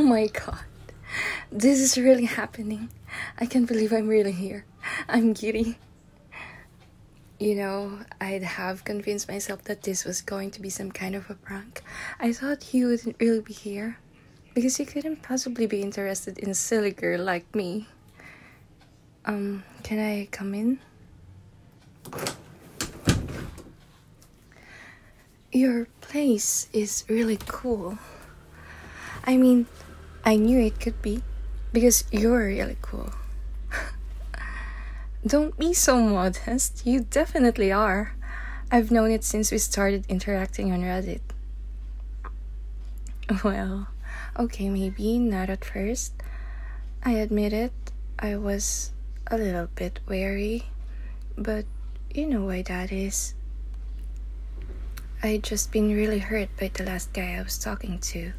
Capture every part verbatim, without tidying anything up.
my god. This is really happening. I can't believe I'm really here. I'm giddy. You know, I'd have convinced myself that this was going to be some kind of a prank. I thought he wouldn't really be here, because he couldn't possibly be interested in a silly girl like me. Um, can I come in? Your place is really cool. I mean, I knew it could be, because you're really cool. Don't be so modest. You definitely are. I've known it since we started interacting on Reddit. Well, okay, maybe not at first. I admit it, I was a little bit wary, but you know why that is. I'd just been really hurt by the last guy I was talking to.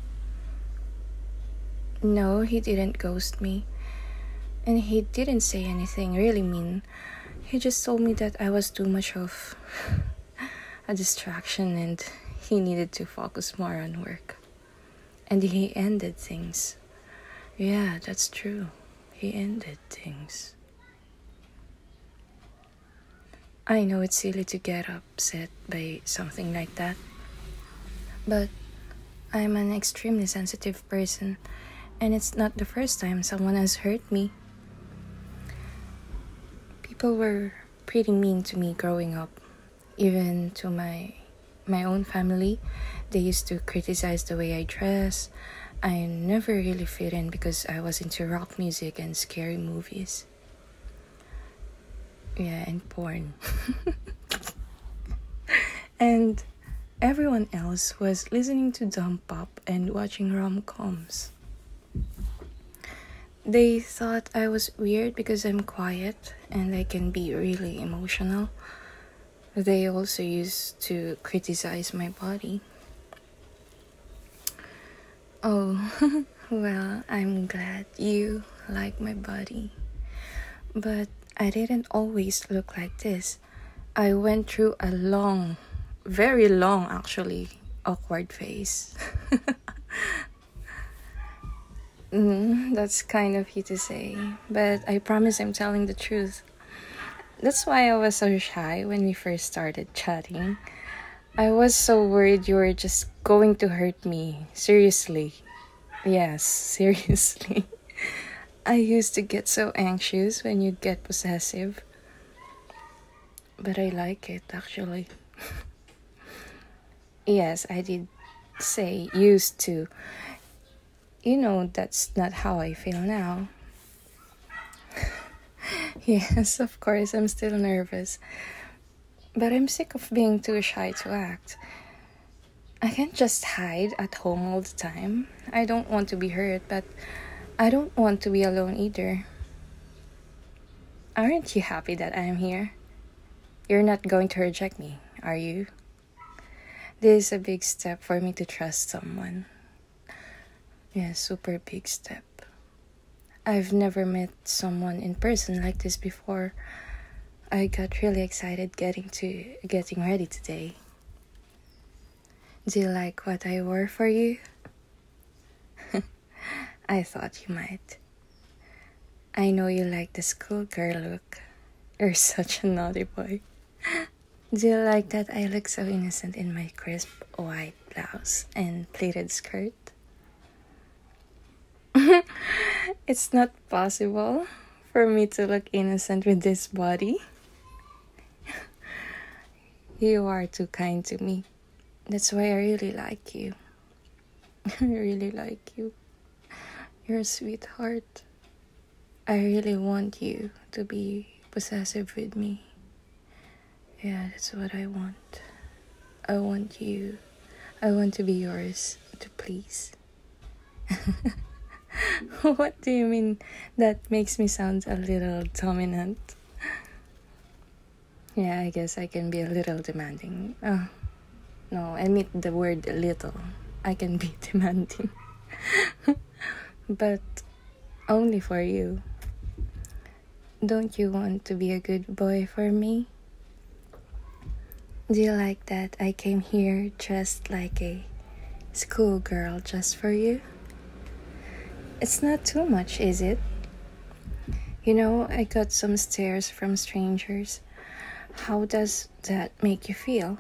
No, he didn't ghost me. And he didn't say anything really mean. He just told me that I was too much of a distraction and he needed to focus more on work. And he ended things. Yeah, that's true. He ended things. I know it's silly to get upset by something like that, but I'm an extremely sensitive person, and it's not the first time someone has hurt me. People were pretty mean to me growing up, even to my my own family. They used to criticize the way I dress. I never really fit in because I was into rock music and scary movies. Yeah, and porn. And everyone else was listening to dumb pop and watching rom-coms. They thought I was weird because I'm quiet and I can be really emotional. They also used to criticize my body. Oh, well, I'm glad you like my body. But I didn't always look like this. I went through a long, very long actually, awkward phase. Mm, that's kind of you to say, but I promise I'm telling the truth. That's why I was so shy when we first started chatting. I was so worried you were just going to hurt me. Seriously. Yes, seriously. I used to get so anxious when you get possessive. But I like it, actually. Yes, I did say used to. You know, that's not how I feel now. Yes, of course, I'm still nervous. But I'm sick of being too shy to act. I can't just hide at home all the time. I don't want to be hurt, but I don't want to be alone either. Aren't you happy that I'm here? You're not going to reject me, are you? This is a big step for me to trust someone. Yeah, super big step. I've never met someone in person like this before. I got really excited getting to getting ready today. Do you like what I wore for you? I thought you might. I know you like the schoolgirl look. You're such a naughty boy. Do you like that I look so innocent in my crisp white blouse and pleated skirt? It's not possible for me to look innocent with this body. You are too kind to me. That's why I really like you. I really like you. You're a sweetheart. I really want you to be possessive with me. Yeah, that's what I want. I want you. I want to be yours to please. What do you mean? That makes me sound a little dominant. Yeah, I guess I can be a little demanding. Oh, no, I mean the word little. I can be demanding. But only for you. Don't you want to be a good boy for me? Do you like that I came here dressed like a schoolgirl just for you? It's not too much, is it? You know, I got some stares from strangers. How does that make you feel?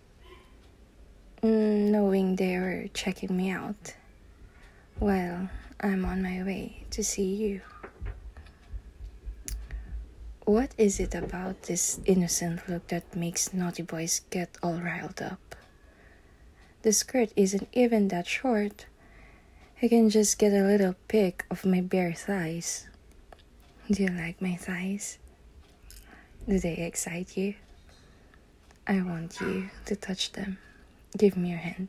Mm, knowing they were checking me out. Well, I'm on my way to see you. What is it about this innocent look that makes naughty boys get all riled up? The skirt isn't even that short. I can just get a little pic of my bare thighs. Do you like my thighs? Do they excite you? I want you to touch them. Give me your hand.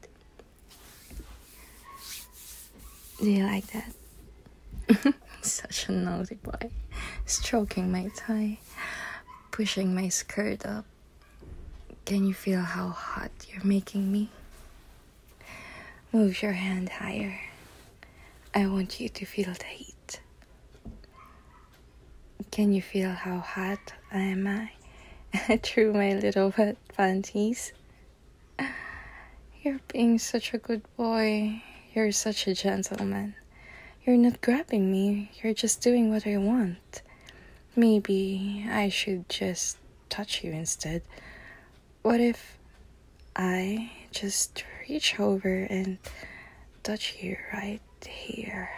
Do you like that? Such a naughty boy. Stroking my thigh, pushing my skirt up. Can you feel how hot you're making me? Move your hand higher. I want you to feel the heat. Can you feel how hot I am I through my little wet panties? You're being such a good boy. You're such a gentleman. You're not grabbing me. You're just doing what I want. Maybe I should just touch you instead. What if I just reach over and touch you right here?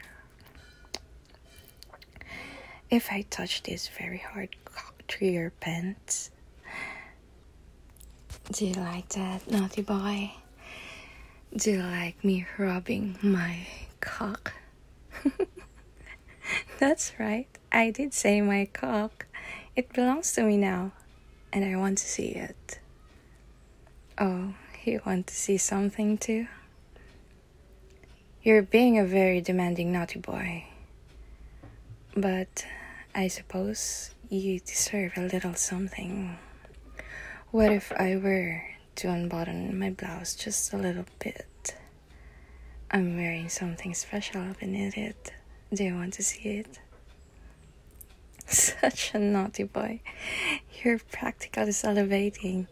If I touch this very hard cock through your pants. Do you like that, naughty boy? Do you like me rubbing my cock? That's right, I did say my cock. It belongs to me now, and I want to see it. Oh, you want to see something too? You're being a very demanding naughty boy. But I suppose you deserve a little something. What if I were to unbutton my blouse just a little bit? I'm wearing something special beneath it. Do you want to see it? Such a naughty boy. You're practically salivating.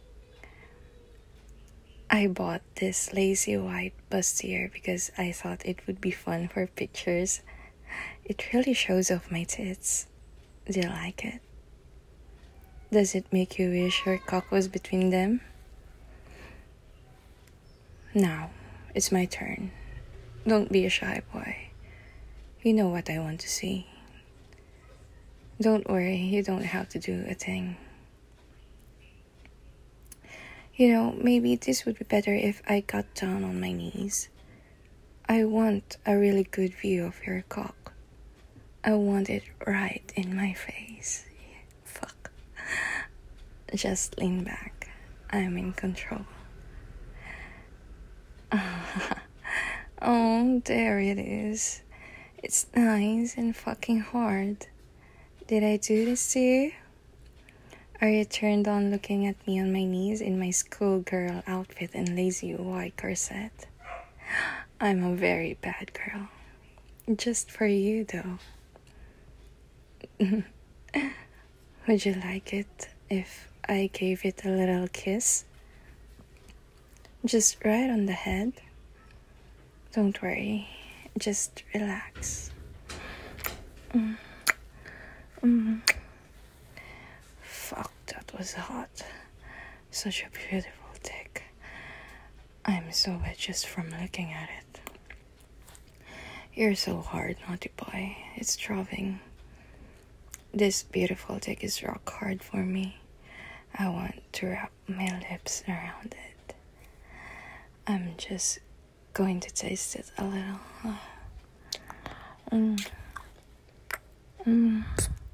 I bought this lacy white bustier because I thought it would be fun for pictures. It really shows off my tits. Do you like it? Does it make you wish your cock was between them? Now, it's my turn. Don't be a shy boy. You know what I want to see. Don't worry, you don't have to do a thing. You know, maybe this would be better if I got down on my knees. I want a really good view of your cock. I want it right in my face. Fuck. Just lean back. I'm in control. Oh, there it is. It's nice and fucking hard. Did I do this to you? Are you turned on looking at me on my knees in my schoolgirl outfit and lazy white corset? I'm a very bad girl. Just for you, though. Would you like it if I gave it a little kiss? Just right on the head? Don't worry. Just relax. Mm. Mm. Fuck, that was hot. Such a beautiful dick. I'm so wet just from looking at it. You're so hard, naughty boy. It's throbbing. This beautiful dick is rock hard for me. I want to wrap my lips around it. I'm just going to taste it a little. Mm. Mm.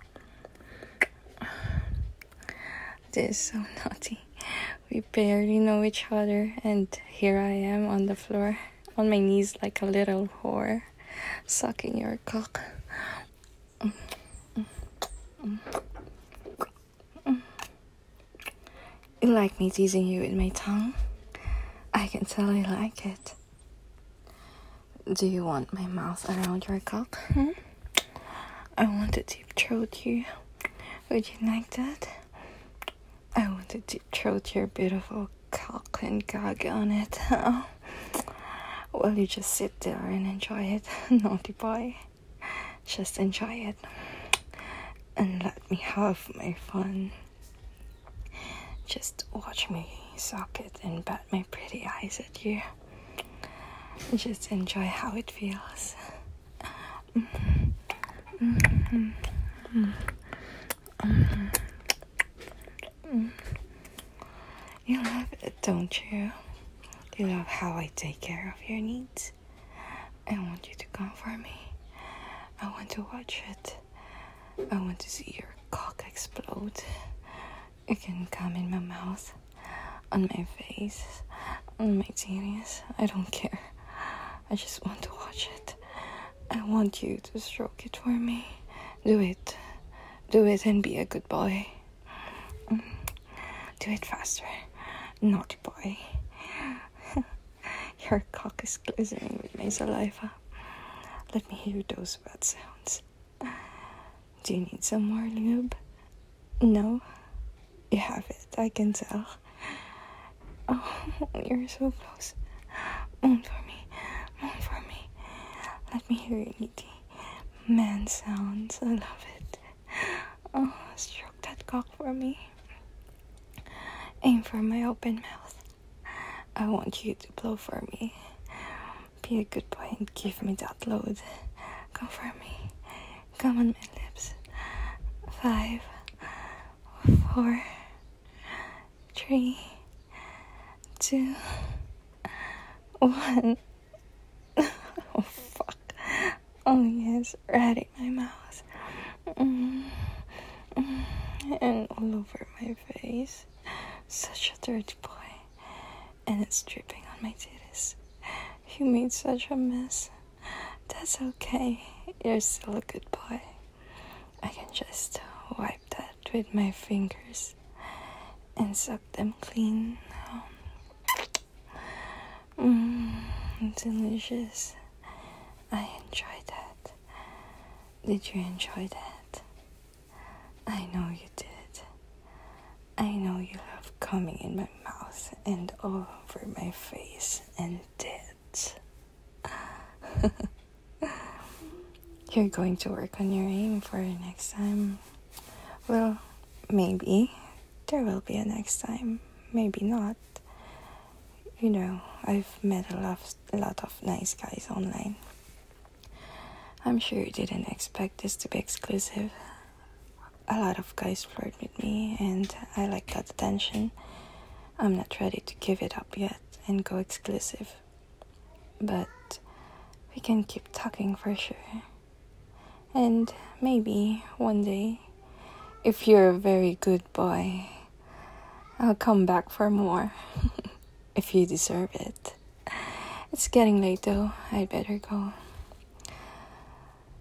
This is so naughty. We barely know each other, and here I am on the floor, on my knees like a little whore, sucking your cock. Mm. Mm. Mm. Mm. You like me teasing you with my tongue? I can tell you like it. Do you want my mouth around your cock? Hmm? I want to deep throat you. Would you like that? I want to deep throat your beautiful cock and gag on it. Well, you just sit there and enjoy it. Naughty boy. Just enjoy it. And let me have my fun. Just watch me suck it and bat my pretty eyes at you. Just enjoy how it feels. You love it, don't you? You love how I take care of your needs. I want you to come for me. I want to watch it. I want to see your cock explode. You can come in my mouth, on my face, on my titties. I don't care. I just want to watch it. I want you to stroke it for me. Do it. Do it and be a good boy. Do it faster. Naughty boy. Your cock is glistening with my saliva. Let me hear those wet sounds. Do you need some more lube? No? You have it, I can tell. Oh, you're so close. Moan for me. Moan for me. Let me hear your needy man sounds. I love it. Oh, stroke that cock for me. Aim for my open mouth. I want you to blow for me. Be a good boy and give me that load. Come for me. Come on my lips. Five, four, three, two, one. Oh, fuck. Oh, yes, right in my mouth. Mm, mm, and all over my face. Such a dirty boy. And it's dripping on my titties. You made such a mess. That's okay. You're still a good boy. I can just wipe that with my fingers and suck them clean. Mmm, delicious. I enjoy that. Did you enjoy that? I know you did. I know you love coming in my mouth and all over my face and tits. You're going to work on your aim for next time. Well, maybe there will be a next time. Maybe not. You know, I've met a lot, a lot of nice guys online. I'm sure you didn't expect this to be exclusive. A lot of guys flirt with me, and I like that attention. I'm not ready to give it up yet and go exclusive. But we can keep talking for sure. And maybe one day, if you're a very good boy, I'll come back for more. If you deserve it. It's getting late though. I'd better go.